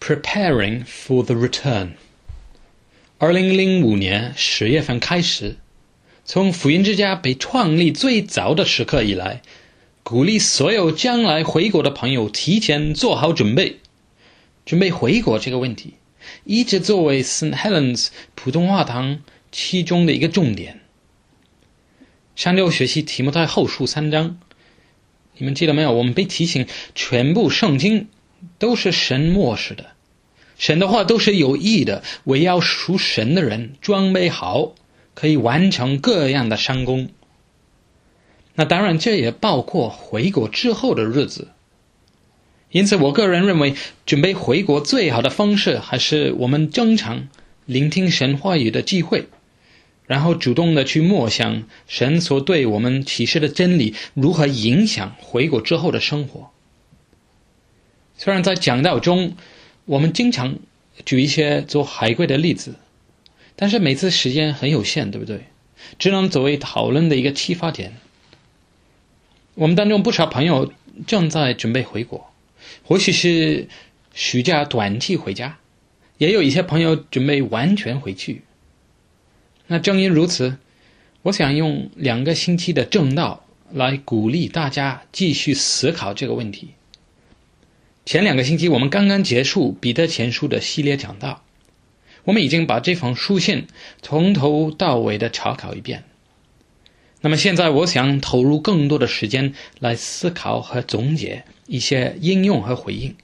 Preparing for the return。 2005年10月份开始，从福音之家被创立最早的时刻以来，鼓励所有将来回国的朋友提前做好准备回国这个问题，一直作为 St. Helens 普通话堂其中的一个重点。上周学习提摩太后书3章，你们记得没有？我们被提醒全部圣经都是神默示的，神的话都是有益的，为要属神的人装备好，可以完成各样的善功。那当然这也包括回国之后的日子。因此我个人认为，准备回国最好的方式还是我们经常聆听神话语的机会，然后主动的去默想神所对我们启示的真理如何影响回国之后的生活。虽然在讲道中我们经常举一些做海归的例子，但是每次时间很有限，对不对？只能作为讨论的一个启发点。我们当中不少朋友正在准备回国，或许是暑假短期回家，也有一些朋友准备完全回去。那正因如此，我想用2个星期的正道来鼓励大家继续思考这个问题。前2个星期我们刚刚结束彼得前书的系列讲道，我们已经把这封书信从头到尾的查考一遍。那么现在我想投入更多的时间来思考和总结一些应用和回应。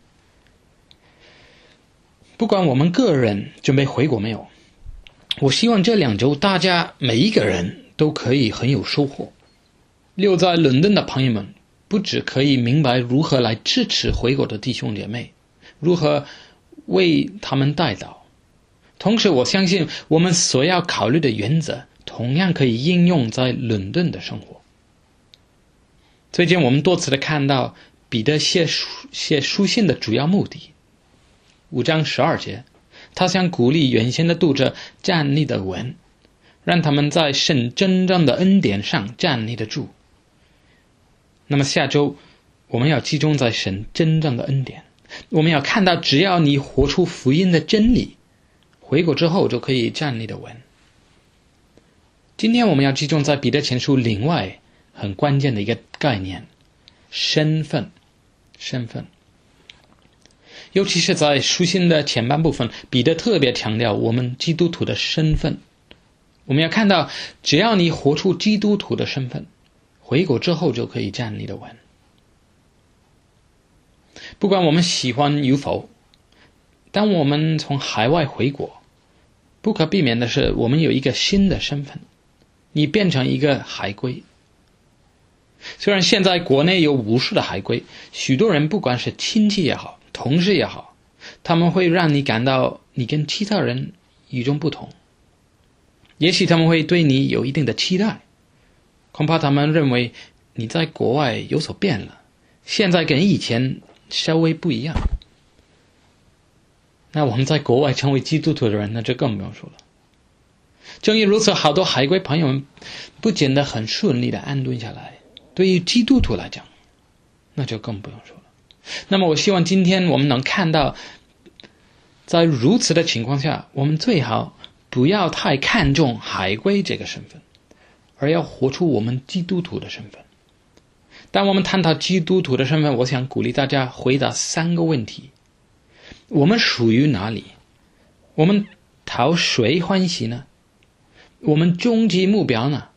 不管我们个人准备回国没有，我希望这2周大家每一个人都可以很有收获。留在伦敦的朋友们不只可以明白如何来支持回国的弟兄姐妹，如何为他们代祷，同时我相信我们所要考虑的原则同样可以应用在伦敦的生活。最近我们多次的看到彼得写书信的主要目的。5章12节，他想鼓励原先的读者站立的稳，让他们在神真正的恩典上站立得住。那么下周我们要集中在神真正的恩典，我们要看到只要你活出福音的真理，回国之后就可以站立得稳。今天我们要集中在彼得前书另外很关键的一个概念，身份。尤其是在书信的前半部分，彼得特别强调我们基督徒的身份。我们要看到只要你活出基督徒的身份，回国之后就可以站立得稳。不管我们喜欢与否，当我们从海外回国，不可避免的是我们有一个新的身份，你变成一个海归。虽然现在国内有无数的海归，许多人不管是亲戚也好，同事也好，他们会让你感到你跟其他人与众不同。也许他们会对你有一定的期待，恐怕他们认为你在国外有所变了，现在跟以前稍微不一样。那我们在国外成为基督徒的人，那就更不用说了。正因如此，好多海归朋友们不见得很顺利的安顿下来，对于基督徒来讲，那就更不用说了。那么我希望今天我们能看到，在如此的情况下，我们最好不要太看重海归这个身份，而要活出我们基督徒的身份。当我们探讨基督徒的身份，我想鼓励大家回答3个问题：我们属于哪里？我们讨谁欢喜呢？我们终极目标呢？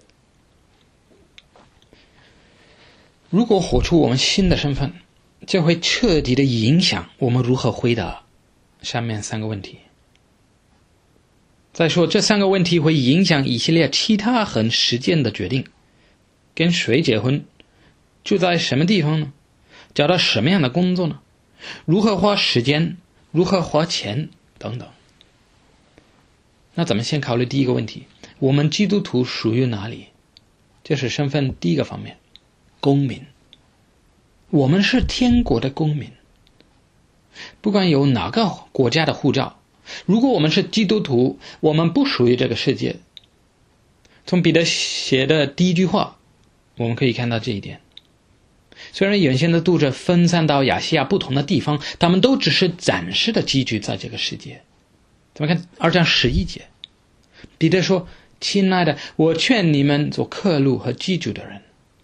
如果活出我们新的身份，就会彻底的影响我们如何回答上面3个问题。再说，这3个问题会影响一系列其他很实践的决定：跟谁结婚？住在什么地方呢？找到什么样的工作呢？如何花时间？如何花钱？等等。那咱们先考虑第一个问题，我们基督徒属于哪里？这是身份第一个方面，公民。我们是天国的公民，不管有哪个国家的护照，如果我们是基督徒，我们不属于这个世界。从彼得写的第1句话，我们可以看到这一点。 虽然原先的读者分散到亚细亚不同的地方，他们都只是暂时的寄居在这个世界。咱们看2章11节，彼得说：亲爱的，我劝你们做客路和寄居的人。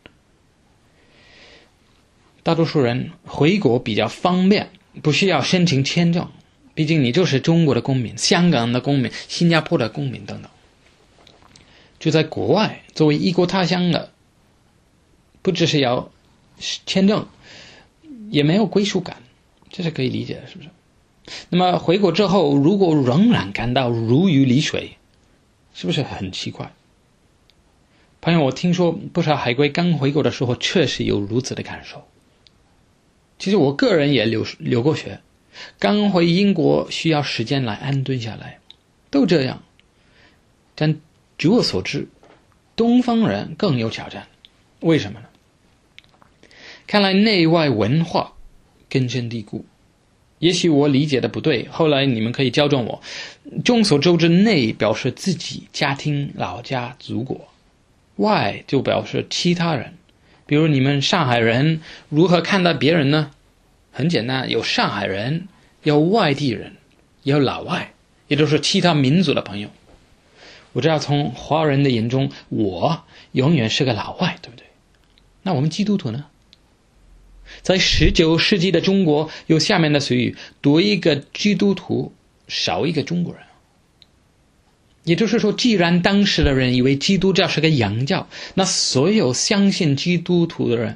大多数人回国比较方便，不需要申请签证，毕竟你就是中国的公民、香港的公民、新加坡的公民等等。就在国外，作为异国他乡的，不只是要签证，也没有归属感，这是可以理解的，是不是？那么回国之后，如果仍然感到如鱼离水，是不是很奇怪？朋友，我听说不少海归刚回国的时候确实有如此的感受。其实我个人也留过学，刚回英国需要时间来安顿下来，都这样。但据我所知，东方人更有挑战。为什么呢？看来内外文化根深蒂固。也许我理解的不对，后来你们可以纠正我。众所周知，内表示自己、家庭、老家、祖国，外就表示其他人。比如你们上海人如何看待别人呢？很简单，有上海人，有外地人，有老外，也就是其他民族的朋友。我知道从华人的眼中，我永远是个老外，对不对？那我们基督徒呢？在19世纪的中国，有下面的俗语：多一个基督徒，少一个中国人。也就是说，既然当时的人以为基督教是个洋教，那所有相信基督的人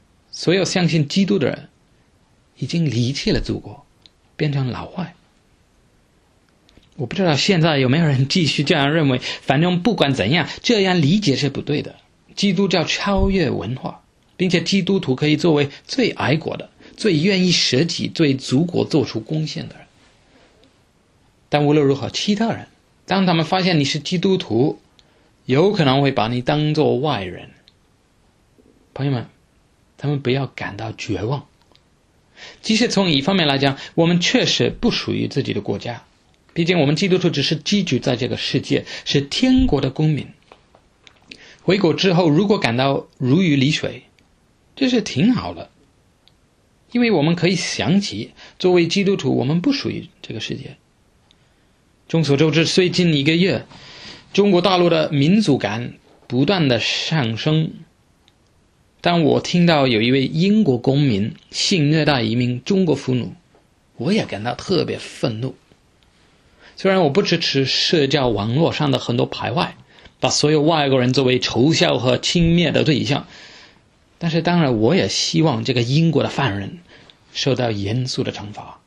已经离弃了祖国，变成老外。我不知道现在有没有人继续这样认为，反正不管怎样，这样理解是不对的。基督教超越文化，并且基督徒可以作为最爱国的、最愿意舍己、对祖国做出贡献的人。但无论如何，其他人当他们发现你是基督徒，有可能会把你当作外人。朋友们，他们不要感到绝望。即使从一方面来讲，我们确实不属于自己的国家，毕竟我们基督徒只是寄居在这个世界，是天国的公民。回国之后，如果感到如鱼离水，这是挺好的，因为我们可以想起，作为基督徒，我们不属于这个世界。众所周知，最近1个月，中国大陆的民族感不断的上升。当我听到有一位英国公民性虐待一名中国妇女，我也感到特别愤怒。虽然我不支持社交网络上的很多排外，把所有外国人作为嘲笑和轻蔑的对象，但是当然我也希望这个英国的犯人受到严肃的惩罚。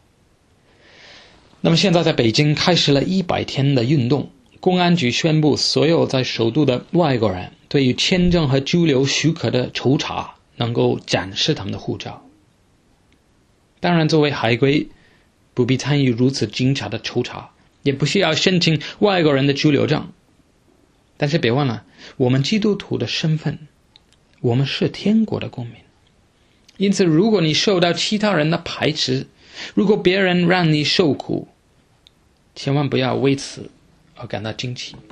那么现在在北京开始了100天的运动，公安局宣布所有在首都的外国人对于签证和居留许可的抽查能够展示他们的护照。当然作为海归不必参与如此精查的抽查，也不需要申请外国人的居留证。但是别忘了，我们基督徒的身份，我们是天国的公民。因此如果你受到其他人的排斥，如果别人让你受苦，千万不要为此而感到惊奇。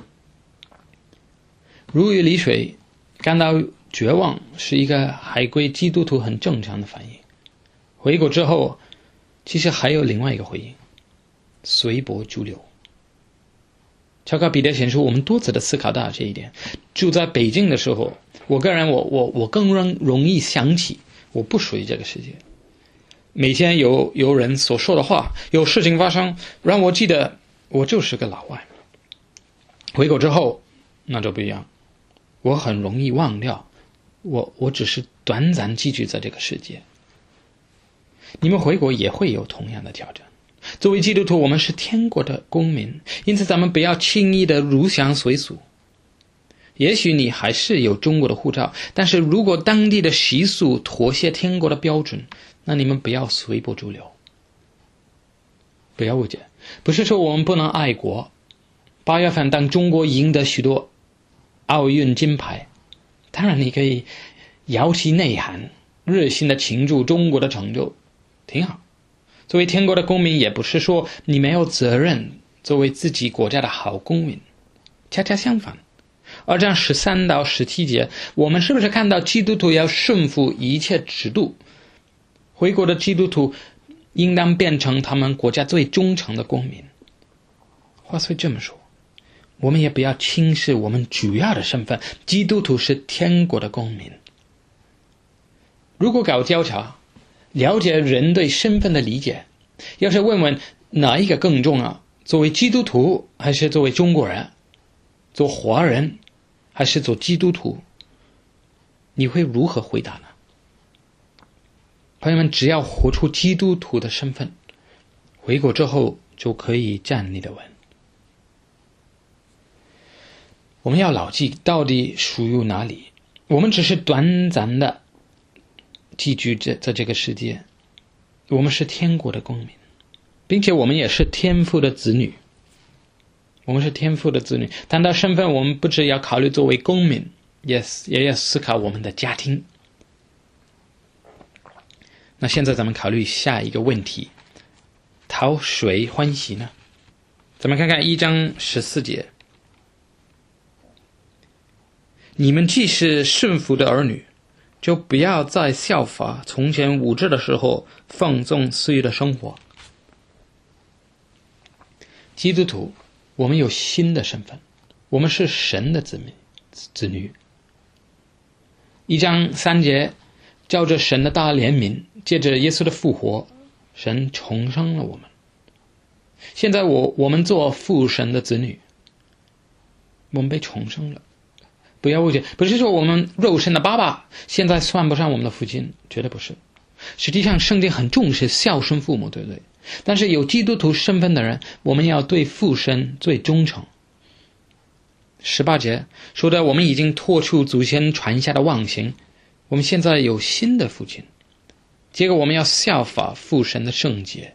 如鱼离水，感到绝望是一个海归基督徒很正常的反应。回国之后，其实还有另外一个回应：随波逐流。乔卡彼得显示我们多次的思考到这一点。住在北京的时候，我个人我更容易想起我不属于这个世界。每天有人所说的话，有事情发生，让我记得我就是个老外。回国之后那就不一样，我很容易忘掉我只是短暂寄居在这个世界。你们回国也会有同样的挑战。作为基督徒，我们是天国的公民，因此咱们不要轻易的入乡随俗。也许你还是有中国的护照，但是如果当地的习俗妥协天国的标准，那你们不要随波逐流。不要误解，不是说我们不能爱国。8月份当中国赢得许多奥运金牌，当然你可以摇旗呐喊，热心的庆祝中国的成就，挺好。作为天国的公民，也不是说你没有责任作为自己国家的好公民，恰恰相反， 2章13到17节，我们是不是看到基督徒要顺服一切制度？回国的基督徒应当变成他们国家最忠诚的公民。话虽这么说，我们也不要轻视我们主要的身份，基督徒是天国的公民。如果搞调查，了解人对身份的理解，要是问问哪一个更重要，作为基督徒还是作为中国人，做华人还是做基督徒，你会如何回答呢？朋友们，只要活出基督徒的身份，回国之后就可以站立得稳。我们要牢记到底属于哪里，我们只是短暂的寄居在这个世界，我们是天国的公民，并且我们也是天父的子女。我们是天父的子女，谈到身份，我们不只要考虑作为公民，也要思考我们的家庭。那现在咱们考虑下一个问题，讨谁欢喜呢？咱们看看1章14节，你们既是顺服的儿女，就不要再效法从前无知的时候放纵私欲的生活。基督徒，我们有新的身份，我们是神的子女。1章3节，照着神的大怜悯，借着耶稣的复活，神重生了我们。现在我们做父神的子女，我们被重生了。不要误解，不是说我们肉身的爸爸现在算不上我们的父亲，绝对不是。实际上圣经很重视孝顺父母，对不对？但是有基督徒身份的人，我们要对父神最忠诚。18节说的，我们已经脱出祖先传下的妄行，我们现在有新的父亲。结果我们要效法父神的圣洁。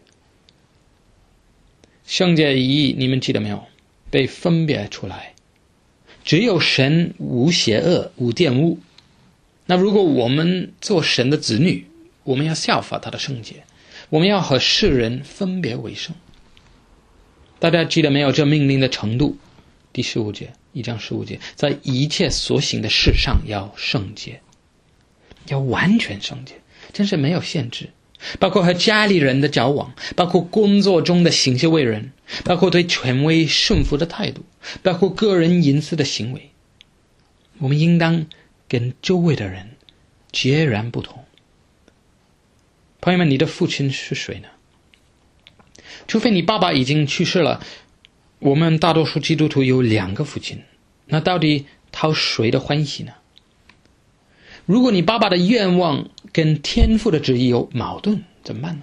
圣洁一义，你们记得没有？被分别出来，只有神无邪恶无玷污。那如果我们做神的子女，我们要效法他的圣洁，我们要和世人分别为圣。大家记得没有这命令的程度？第15节，1章15节，在一切所行的事上要圣洁，要完全圣洁，真是没有限制，包括和家里人的交往，包括工作中的行事为人，包括对权威顺服的态度，包括个人隐私的行为。我们应当跟周围的人截然不同。朋友们，你的父亲是谁呢？除非你爸爸已经去世了，我们大多数基督徒有2个父亲，那到底讨谁的欢喜呢？如果你爸爸的愿望跟天父的旨意有矛盾，怎么办呢？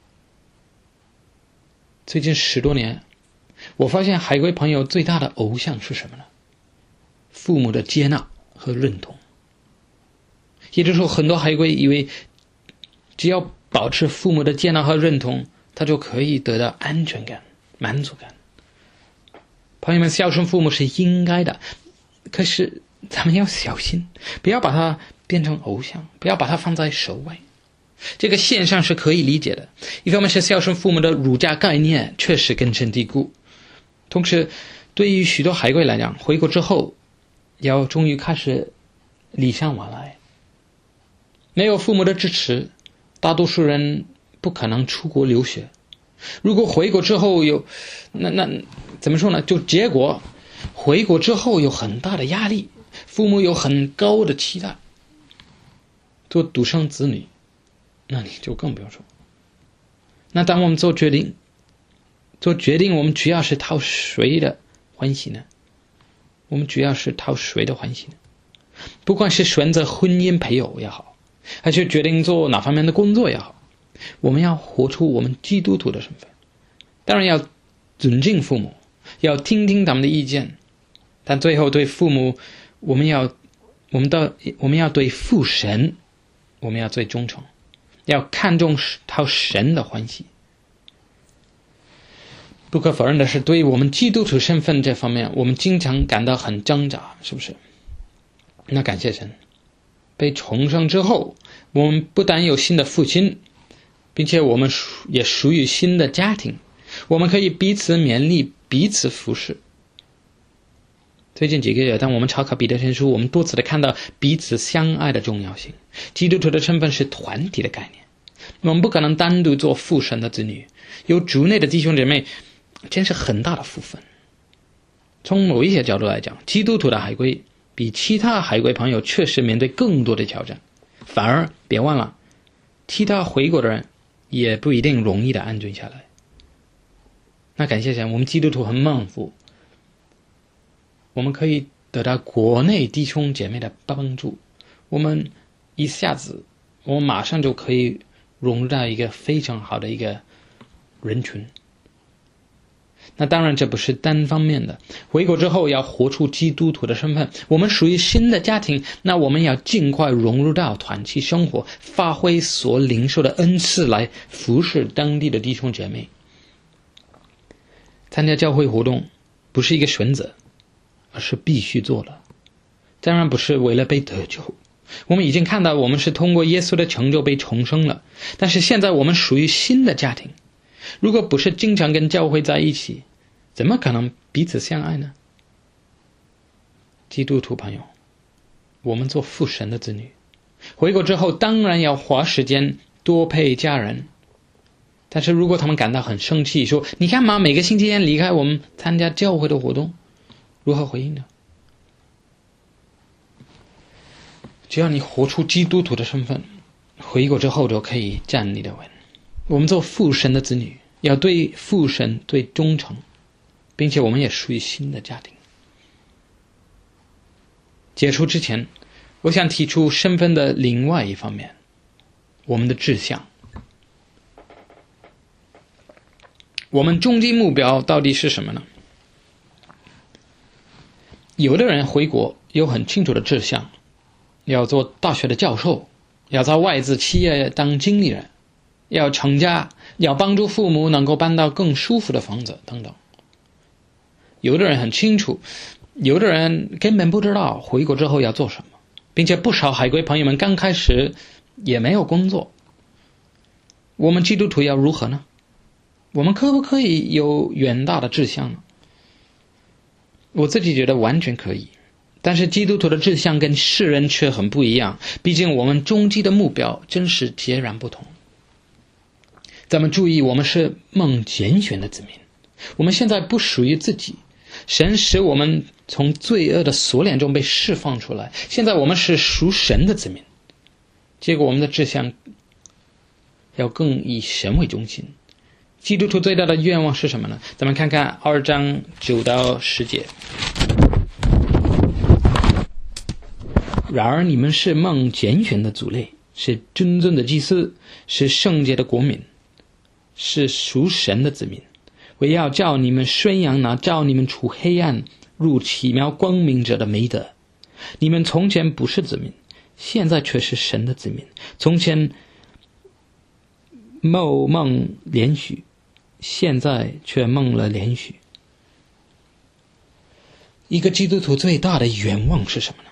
最近10多年，我发现海归朋友最大的偶像是什么呢？父母的接纳和认同。也就是说，很多海归以为只要保持父母的接纳和认同，他就可以得到安全感、满足感。朋友们，孝顺父母是应该的，可是咱们要小心，不要把它变成偶像，不要把它放在首位。这个现象是可以理解的，一方面是孝顺父母的儒家概念确实根深蒂固，同时对于许多海归来讲，回国之后要终于开始礼尚往来。没有父母的支持，大多数人不可能出国留学。如果回国之后那怎么说呢？就结果回国之后有很大的压力，父母有很高的期待，做独生子女，那你就更不用说。那当我们做决定，我们主要是讨谁的欢喜呢？我们主要是讨谁的欢喜呢？不管是选择婚姻配偶也好，还是决定做哪方面的工作也好，我们要活出我们基督徒的身份。当然要尊敬父母，要听听他们的意见，但最后对父母，我们要对父神，我们要最忠诚，要看重讨神的欢喜。不可否认的是，对于我们基督徒身份这方面，我们经常感到很挣扎，是不是？那感谢神，被重生之后，我们不但有新的父亲，并且我们也属于新的家庭，我们可以彼此勉励，彼此服侍。 最近几个月，当我们查考彼得前书，我们多次的看到彼此相爱的重要性。基督徒的身份是团体的概念，我们不可能单独做父神的子女，有主内的弟兄姐妹真是很大的福分。从某一些角度来讲，基督徒的海归比其他海归朋友确实面对更多的挑战，反而别忘了其他回国的人也不一定容易的安顿下来。那感谢神，我们基督徒很蒙福，我们可以得到国内弟兄姐妹的帮助，我们马上就可以融入到一个非常好的一个人群。那当然这不是单方面的，回国之后要活出基督徒的身份，我们属于新的家庭，那我们要尽快融入到团体生活，发挥所领受的恩赐来服侍当地的弟兄姐妹。参加教会活动不是一个选择，而是必须做的。当然不是为了被得救，我们已经看到我们是通过耶稣的成就被重生了，但是现在我们属于新的家庭，如果不是经常跟教会在一起，怎么可能彼此相爱呢？基督徒朋友，我们做父神的子女，回国之后当然要花时间多陪家人，但是如果他们感到很生气，说你干嘛每个星期天离开我们参加教会的活动，如何回应呢？只要你活出基督徒的身份，回国之后就可以站立的稳。我们做父神的子女，要对父神最忠诚，并且我们也属于新的家庭。解除之前，我想提出身份的另外一方面，我们的志向。我们终极目标到底是什么呢？有的人回国有很清楚的志向，要做大学的教授，要在外资企业当经理人，要成家，要帮助父母能够搬到更舒服的房子等等。有的人很清楚，有的人根本不知道回国之后要做什么，并且不少海归朋友们刚开始也没有工作。我们基督徒要如何呢？我们可不可以有远大的志向呢？我自己觉得完全可以，但是基督徒的志向跟世人却很不一样，毕竟我们终极的目标真是截然不同。咱们注意，我们是蒙拣选的子民，我们现在不属于自己，神使我们从罪恶的锁链中被释放出来，现在我们是属神的子民，结果我们的志向要更以神为中心。基督徒最大的愿望是什么呢？咱们看看2章9到10节。然而你们是蒙拣选的族类，是尊尊的祭司，是圣洁的国民，是属神的子民，为要叫你们宣扬那叫你们出黑暗入奇妙光明者的美德。你们从前不是子民，现在却是神的子民；从前蒙连许，现在却蒙了连许。一个基督徒最大的愿望是什么呢？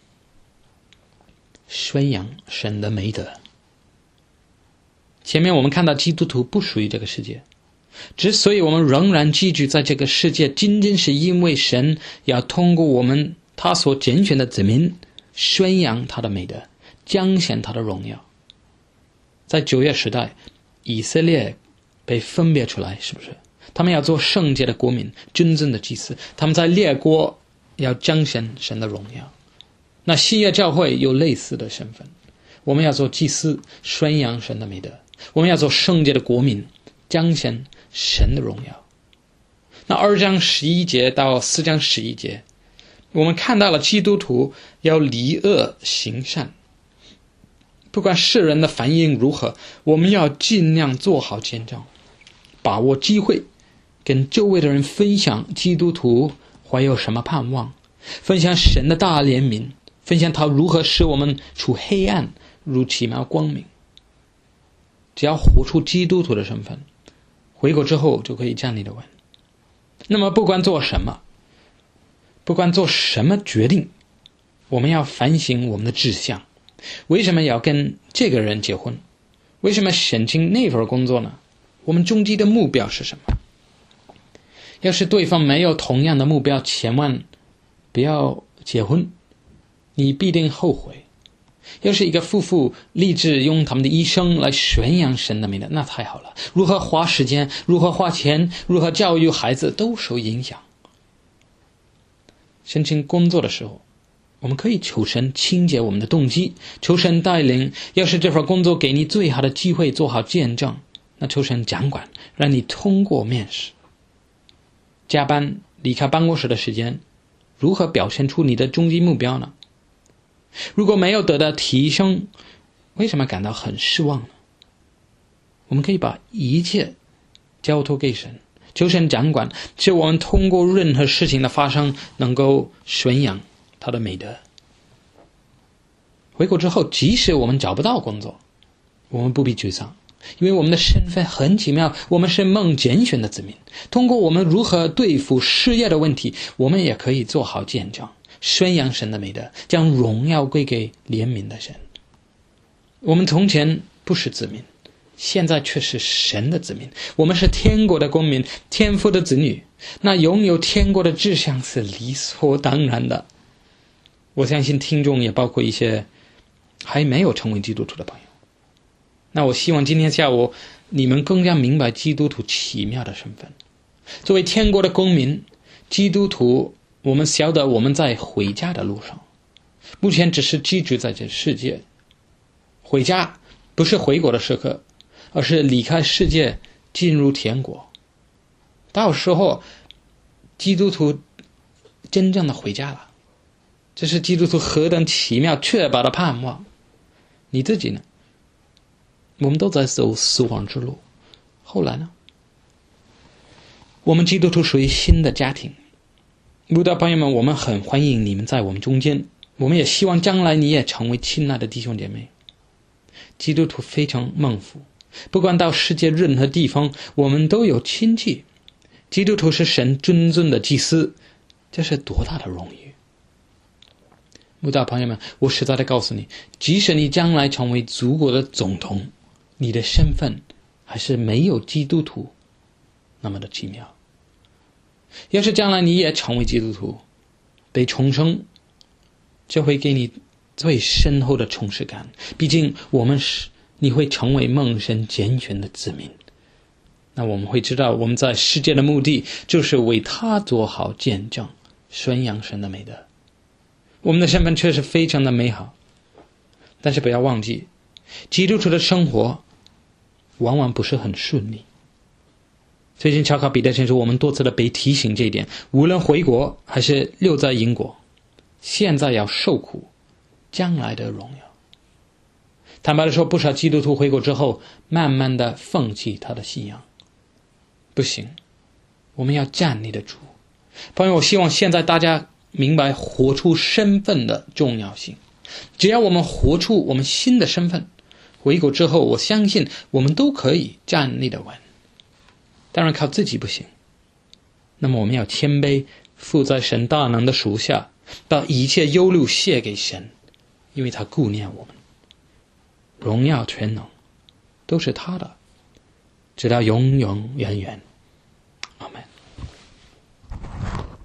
宣扬神的美德。前面我们看到基督徒不属于这个世界，之所以我们仍然寄居在这个世界，仅仅是因为神要通过我们他所拣选的子民宣扬他的美德，彰显他的荣耀。在旧约时代，以色列被分别出来，是不是？他们要做圣洁的国民，真正的祭司，他们在列国要彰显神的荣耀。那新约教会有类似的身份，我们要做祭司，宣扬神的美德；我们要做圣洁的国民，彰显神的荣耀。那2章11节到4章11节，我们看到了基督徒要离恶行善，不管世人的反应如何，我们要尽量做好见证，把握机会，跟周围的人分享基督徒怀有什么盼望，分享神的大怜悯，分享他如何使我们出黑暗入奇妙光明。只要活出基督徒的身份，回国之后就可以站立得稳。那么不管做什么决定，我们要反省我们的志向。为什么要跟这个人结婚？为什么申请那份工作呢？我们终极的目标是什么？要是对方没有同样的目标，千万不要结婚，你必定后悔。要是一个夫妇立志用他们的一生来宣扬神的名的，那太好了。如何花时间，如何花钱，如何教育孩子都受影响。申请工作的时候，我们可以求神清洁我们的动机，求神带领。要是这份工作给你最好的机会做好见证，那求神掌管，让你通过面试。加班离开办公室的时间，如何表现出你的终极目标呢？如果没有得到提升，为什么感到很失望呢？我们可以把一切交托给神，求神掌管，使我们通过任何事情的发生能够宣扬他的美德。回国之后，即使我们找不到工作，我们不必沮丧，因为我们的身份很奇妙，我们是蒙拣选的子民。通过我们如何对付失业的问题，我们也可以做好见证，宣扬神的美德，将荣耀归给怜悯的神。我们从前不是子民，现在却是神的子民，我们是天国的公民，天父的子女。那拥有天国的志向是理所当然的。我相信听众也包括一些还没有成为基督徒的朋友。那我希望今天下午你们更加明白基督徒奇妙的身份。作为天国的公民，基督徒，我们晓得我们在回家的路上，目前只是居住在这世界。回家不是回国的时刻，而是离开世界进入天国。到时候基督徒真正的回家了，这是基督徒何等奇妙确保的盼望。你自己呢？我们都在走死亡之路，后来呢？我们基督徒属于新的家庭，慕道朋友们，我们很欢迎你们在我们中间，我们也希望将来你也成为亲爱的弟兄姐妹。基督徒非常蒙福，不管到世界任何地方，我们都有亲戚。基督徒是神尊尊的祭司，这是多大的荣誉！慕道朋友们，我实在的告诉你，即使你将来成为祖国的总统，你的身份还是没有基督徒那么的奇妙。要是将来你也成为基督徒，被重生，这会给你最深厚的充实感。毕竟你会成为蒙神拣选的子民。那我们会知道，我们在世界的目的就是为他做好见证，宣扬神的美德。我们的身份确实非常的美好，但是不要忘记，基督徒的生活往往不是很顺利。最近查考彼得前书，我们多次的被提醒这一点，无论回国还是留在英国，现在要受苦，将来的荣耀。坦白的说，不少基督徒回国之后，慢慢的放弃他的信仰。不行，我们要站立得住。朋友，我希望现在大家明白活出身份的重要性。只要我们活出我们新的身份，回国之后，我相信我们都可以站立得稳。当然靠自己不行，那么我们要谦卑，伏在神大能的属下，把一切忧虑卸给神，因为他顾念我们。荣耀全能都是他的，直到永永远远。阿们。